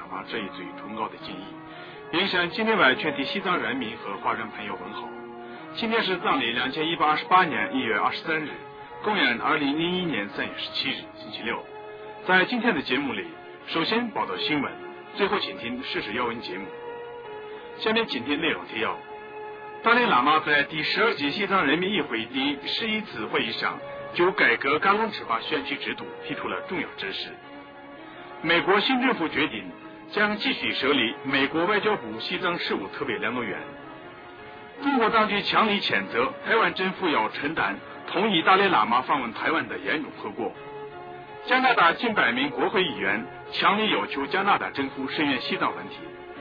嘛这一最崇高的敬意，并向境内外全体西藏人民和华人朋友问好。今天是藏历2128年1月23日，公元2001年3月17日，星期六。在今天的节目里，首先报道新闻，最后请听时事要闻节目。下面请听内容提要。达赖喇嘛在第12届西藏人民议会第11次会议上，就改革噶隆赤巴选举制度提出了重要指示。美国新政府决定将继续设立美国外交部西藏事务特别联络员。中国当局强力谴责台湾政府要承担同意达赖喇嘛访问台湾的严重后果。加拿大近100名国会议员强烈要求加拿大政府声援西藏问题。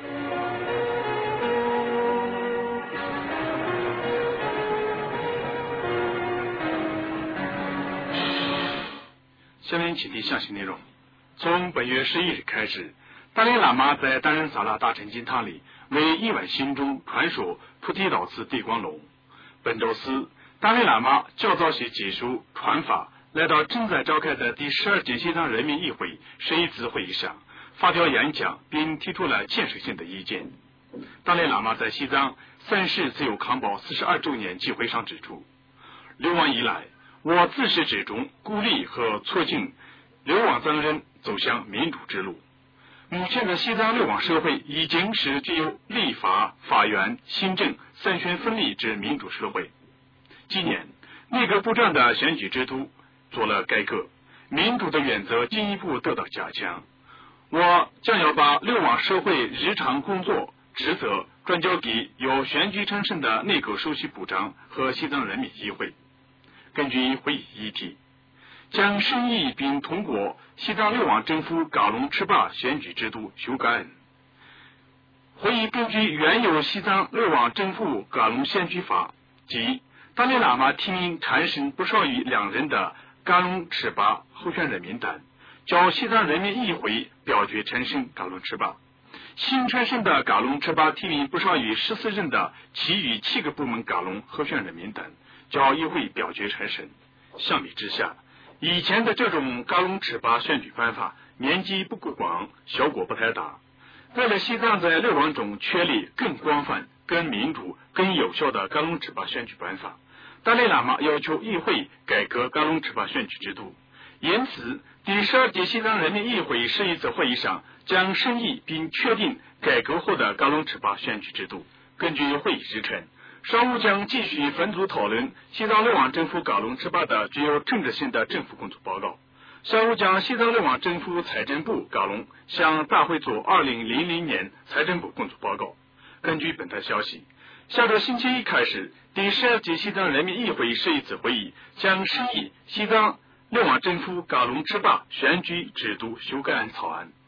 下面请听详细内容。从本月11日开始，达赖喇嘛在达仁萨拉大成经堂里为亿万信众传说菩提道次地光龙。本周四，达赖喇嘛较早些结束传法，来到正在召开的第12届西藏人民议会11次会议上，发表演讲，并提出了建设性的意见。达赖喇嘛在西藏3世自由康保42周年集会上指出，流亡以来，我自始至终鼓励和促进流亡藏人走向民主之路。目前的西藏流亡社会已经是具有立法、法院、行政三权分立之民主社会。今年，内阁部长的选举制度做了改革，民主的原则进一步得到加强。我将要把流亡社会日常工作职责转交给由选举产生的内阁首席部长和西藏人民议会。根据会议议题，将审议并通过西藏流亡政府噶隆赤巴选举制度修改案。会议根据原有西藏流亡政府噶隆选举法，即达赖喇嘛提名产生不少于2人的噶隆赤巴候选人名单，较西藏人民议会表决产生噶隆赤巴。新产生的噶隆赤巴提名不少于14人的其余7个部门噶隆候选人名单，较议会表决产生。相比之下，以前的这种噶隆赤巴选举办法面积不够广，效果不太大。为了西藏在流亡中确立更广泛、更民主、更有效的噶隆赤巴选举办法，达赖喇嘛要求议会改革噶隆赤巴选举制度。因此，第12届西藏人民议会11次会议上将审议并确定改革后的噶隆赤巴选举制度。根据会议日程，上午将继续分组讨论西藏流亡政府噶隆赤巴的具有政治性的政府工作报告。下午将西藏流亡政府财政部噶隆向大会做2000年财政部工作报告。根据本台消息，下周星期一开始，第12届西藏人民议会11次会议将审议西藏流亡政府噶隆赤巴选举制度修改案草案。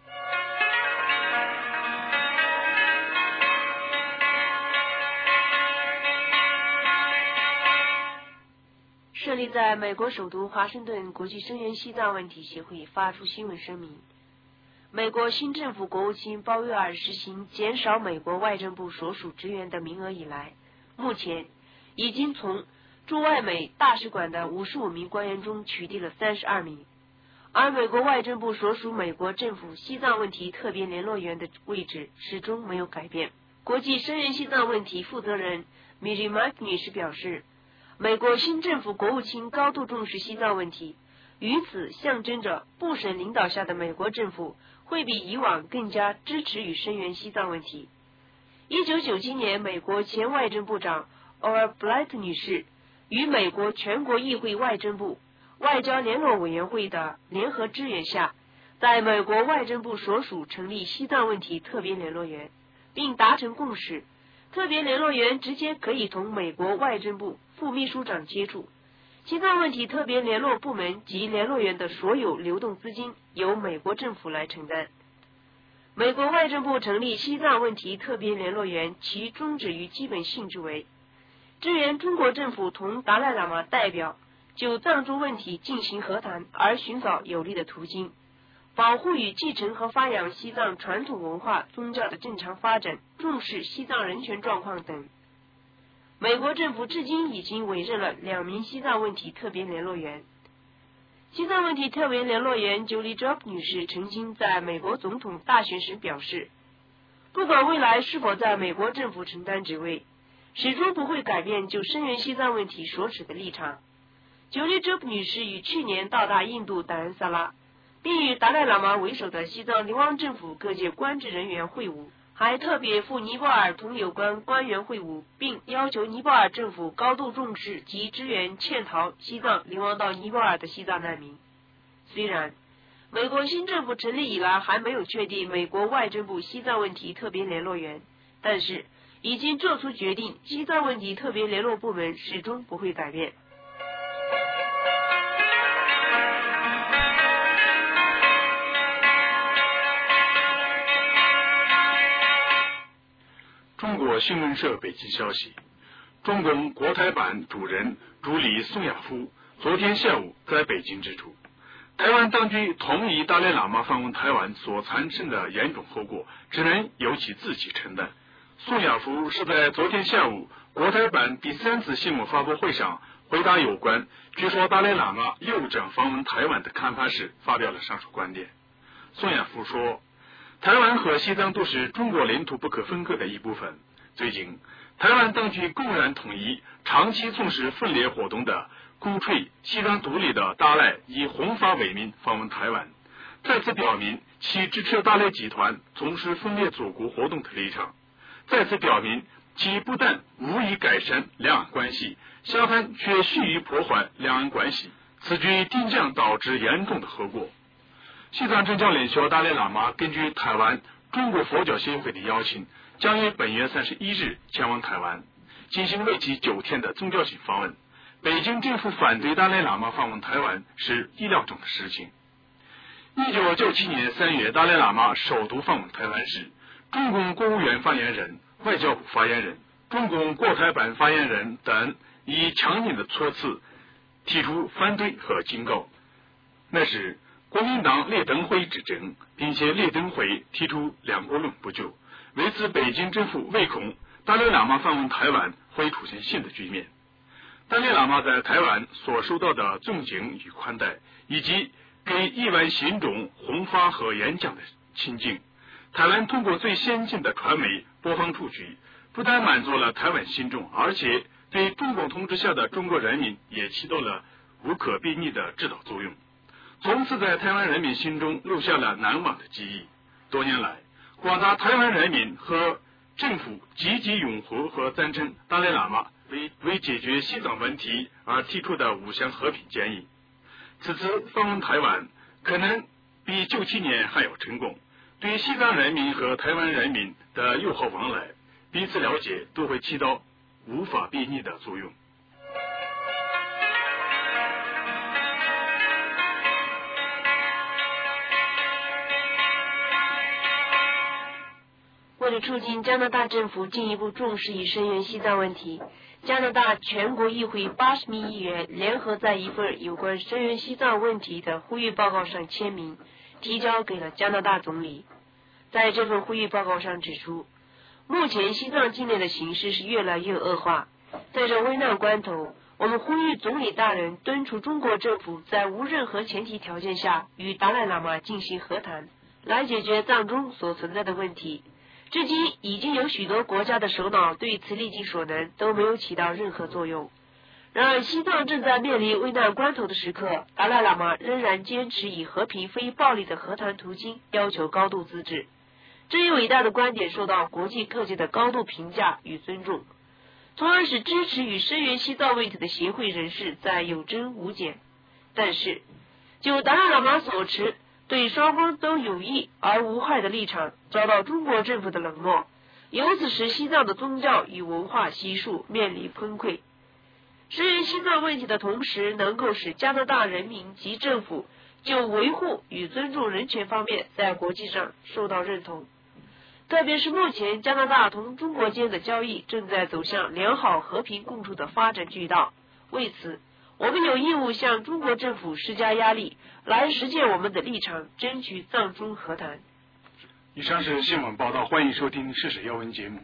设立在美国首都华盛顿国际声援西藏问题协会发出新闻声明，美国新政府国务卿鲍威尔实行减少美国外政部所属职员的名额以来，目前已经从驻外美大使馆的55名官员中取缔了32名，而美国外政部所属美国政府西藏问题特别联络员的位置始终没有改变。国际声援西藏问题负责人米里麦克女士表示，美国新政府国务卿高度重视西藏问题，与此象征着布什领导下的美国政府会比以往更加支持与声援西藏问题。1997年，美国前外政部长奥尔布莱特女士与美国全国议会外政部外交联络委员会的联合支援下，在美国外政部所属成立西藏问题特别联络员，并达成共识，特别联络员直接可以同美国外政部副秘书长接触。西藏问题特别联络部门及联络员的所有流动资金由美国政府来承担。美国外政部成立西藏问题特别联络员，其宗旨与基本性质为支援中国政府同达赖喇嘛代表就藏族问题进行和谈，而寻找有利的途径，保护与继承和发扬西藏传统文化宗教的正常发展，重视西藏人权状况等。美国政府至今已经委任了2名西藏问题特别联络员。 西藏问题特别联络员 Julie Drop 女士曾经在美国总统大选时表示，不管未来是否在美国政府承担职位，始终不会改变就声援西藏问题所持的立场。Julie Drop 女士于去年到达印度达兰萨拉，并与达赖喇嘛为首的西藏流亡政府各界官职人员会晤，还特别赴尼泊尔同有关官员会晤，并要求尼泊尔政府高度重视及支援潜逃西藏流亡到尼泊尔的西藏难民。虽然美国新政府成立以来还没有确定美国外交部西藏问题特别联络员，但是已经做出决定，西藏问题特别联络部门始终不会改变。 中国新闻社北京消息，中共国台办主任助理宋亚夫昨天下午在北京指出，台湾当局同意达赖喇嘛访问台湾所产生的严重后果，只能由其自己承担。宋亚夫是在昨天下午国台办第3次新闻发布会上回答有关据说达赖喇嘛又将访问台湾的看法时发表了上述观点。宋亚夫说，台湾和西藏都是中国领土不可分割的一部分。最近，台湾当局公然同意长期从事分裂活动的、鼓吹西藏独立的达赖以弘法为名访问台湾，再次表明其支持达赖集团从事分裂祖国活动的立场，再次表明其不但无意改善两岸关系，相反却蓄意破坏两岸关系，此举定将导致严重的后果。西藏政教领袖达赖喇嘛根据台湾中国佛教协会的邀请，将于本月31日前往台湾，进行为期9天的宗教性访问。北京政府反对达赖喇嘛访问台湾是意料中的事情。1997年3月，达赖喇嘛首度访问台湾时，中共国务院发言人、外交部发言人、中共国台办发言人等以强硬的措辞提出反对和警告。那时国民党列登辉执政，并且列登辉提出两国论不久，为此北京政府唯恐达赖喇嘛访问台湾会出现新的局面。达赖喇嘛在台湾所受到的尊敬与宽待，以及给亿万信众弘法和演讲的情景，台湾通过最先进的传媒播放出去，不但满足了台湾信众，而且对中共统治下的中国人民也起到了无可比拟的指导作用，从此在台湾人民心中留下了难忘的记忆。多年来，广大台湾人民和政府积极拥护和赞成达赖喇嘛为解决西藏问题而提出的5项和平建议。此次访问台湾可能比97年还要成功，对西藏人民和台湾人民的友好往来、彼此了解都会起到无法比拟的作用。 为了促进加拿大政府进一步重视与声援西藏问题，加拿大全国议会80名议员联合在一份有关声援西藏问题的呼吁报告上签名，提交给了加拿大总理。在这份呼吁报告上指出，目前西藏境内的形势是越来越恶化，在这危难关头，我们呼吁总理大人敦促中国政府在无任何前提条件下与达赖喇嘛进行和谈，来解决藏中所存在的问题。至今已经有许多国家的首脑对此历尽所能，都没有起到任何作用。然而西藏正在面临危难关头的时刻，达赖喇嘛仍然坚持以和平非暴力的和谈途径，要求高度自治。这一伟大的观点受到国际各界的高度评价与尊重，从而使支持与声援西藏问题的协会人士在有增无减。但是就达赖喇嘛所持对双方都有益而无害的立场遭到中国政府的冷落，由此使西藏的宗教与文化习俗面临崩溃。声援西藏问题的同时，能够使加拿大人民及政府就维护与尊重人权方面在国际上受到认同。特别是目前加拿大同中国间的交易正在走向良好和平共处的发展渠道，为此我们有义务向中国政府施加压力，来实践我们的立场，争取藏中和谈。 以上是新闻报道，欢迎收听事实要闻节目。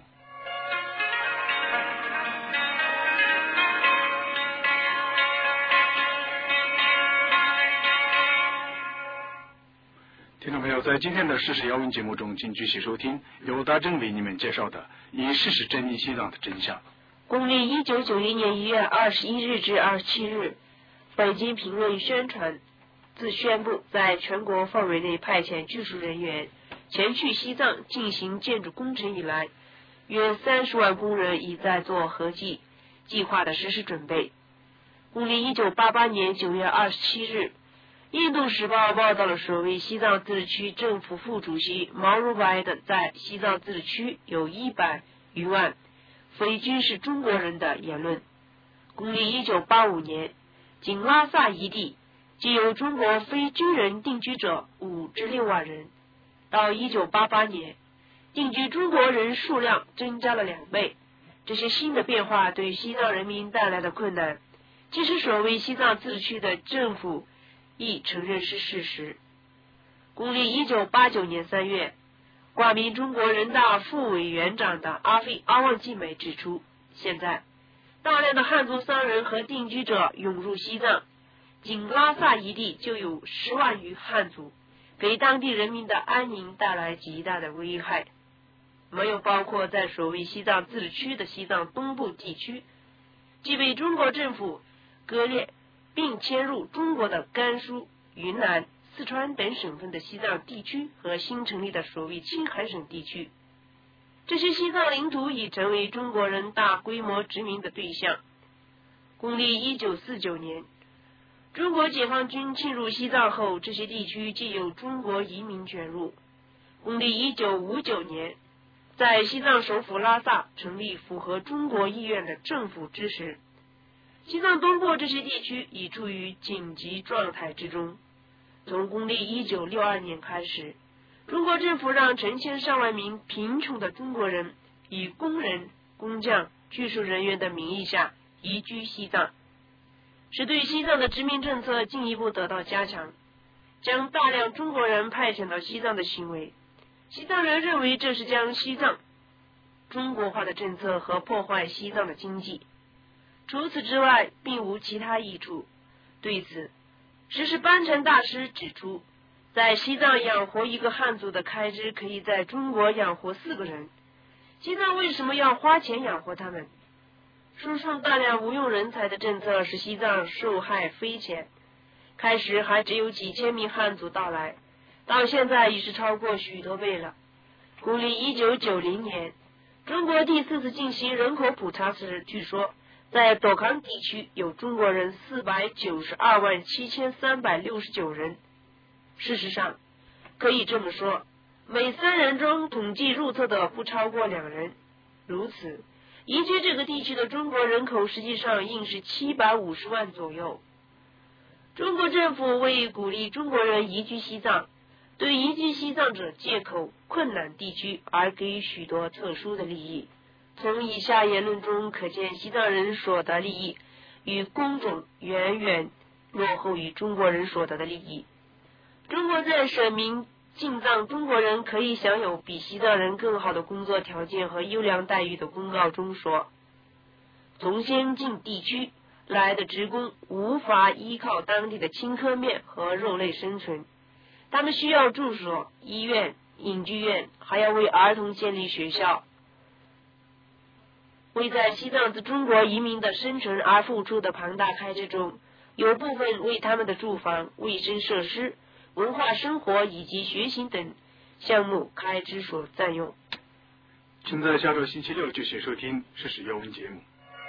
听众朋友，在今天的事实要闻节目中，请继续收听由大正为你们介绍的以事实证明西藏的真相。 公历1990年1月21日至27日，北京评论宣传自宣布在全国范围内派遣技术人员前去西藏进行建筑工程以来，约30万工人已在做合计计划的实施准备。公历1988年9月27日，印度时报报道了所谓西藏自治区政府副主席毛如白的在西藏自治区有100余万非军事中国人的言论。公历1985年，仅拉萨一地即有中国非军人定居者5至6万人。到1988年，定居中国人数量增加了2倍。这些新的变化对西藏人民带来的困难，即使所谓西藏自治区的政府亦承认是事实。公历1989年3月，挂名中国人大副委员长的阿旺季美指出，现在大量的汉族僧人和定居者涌入西藏，仅拉萨一地就有10万余汉族，给当地人民的安宁带来极大的危害。没有包括在所谓西藏自治区的西藏东部地区，即被中国政府割裂并迁入中国的甘肃、云南、四川等省份的西藏地区和新成立的所谓青海省地区。这些西藏领土已成为中国人大规模殖民的对象。公历1949年，中国解放军侵入西藏后，这些地区既有中国移民卷入。公历1959年，在西藏首府拉萨成立符合中国意愿的政府之时，西藏东部这些地区已处于紧急状态之中。从公历1962年开始，中国政府让成千上万名贫穷的中国人以工人、工匠、技术人员的名义下移居西藏，使对西藏的殖民政策进一步得到加强。将大量中国人派遣到西藏的行为，西藏人认为这是将西藏中国化的政策和破坏西藏的经济，除此之外并无其他益处。对此，时事班禅大师指出，在西藏养活一个汉族的开支可以在中国养活4个人，西藏为什么要花钱养活他们？输送大量无用人才的政策使西藏受害匪浅，开始还只有几千名汉族到来，到现在已是超过许多倍了。公历1990年，中国第4次进行人口普查时，据说在朵康地区有中国人4927369人。事实上，可以这么说，每3人中统计入册的不超过2人。如此，移居这个地区的中国人口实际上应是750万左右。中国政府为鼓励中国人移居西藏，对移居西藏者借口困难地区而给予许多特殊的利益。从以下言论中可见，西藏人所得利益与工种远远落后于中国人所得的利益。中国在声明进藏中国人可以享有比西藏人更好的工作条件和优良待遇的公告中说，从先进地区来的职工无法依靠当地的青稞面和肉类生存，他们需要住所、医院、隐居院，还要为儿童建立学校。为在西藏自中国移民的生存而付出的庞大开支中，有部分为他们的住房、卫生设施、文化生活以及学习等项目开支所占用。 请在下周星期六继续收听事实要闻节目。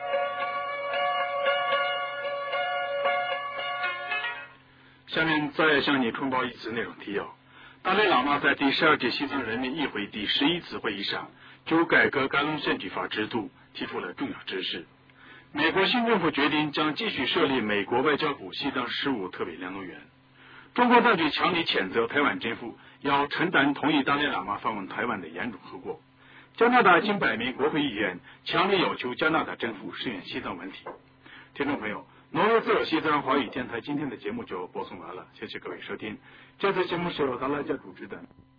下面再向你通报一次内容提要。达赖喇嘛在第12届西藏人民议会第11次会议上就改革甘隆选举法制度提出了重要指示。美国新政府决定将继续设立美国外交部西藏事务特别联络员。中国当局强烈谴责台湾政府要承担同意达赖喇嘛访问台湾的严重后果。加拿大近100名国会议员强烈要求加拿大政府声援西藏问题。听众朋友，诺尔泽西藏华语电台今天的节目就播送完了，谢谢各位收听。这次节目是由达拉加主持的。